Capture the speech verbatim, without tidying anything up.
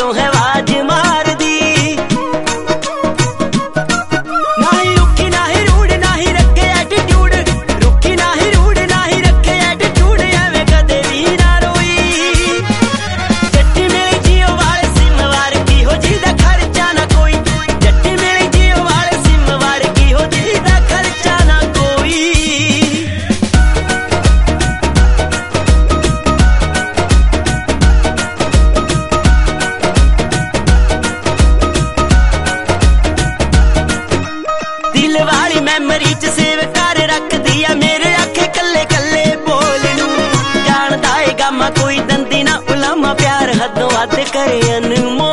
जदों है आवाज मार दी। ना ही रुखी ना ही रूड ना ही रखे एटीट्यूड, रुखी ना ही रूड ना ही रखे एटीट्यूड, एवें कदे भी ना रोई। जट्टी मिली जियो वाले सिम वार की हो जिदा खर्चा ना कोई, जट्टी मिली जियो वाले सिम वार की हो जिदा खर्चा ना कोई। दिल वाली मैमरी च सेव कर रख दिया मेरे आखे कल्ले कल्ले बोल नू। जानदा है गामा कोई दंदी ना उलामा, प्यार हदों हद करे अनमोल।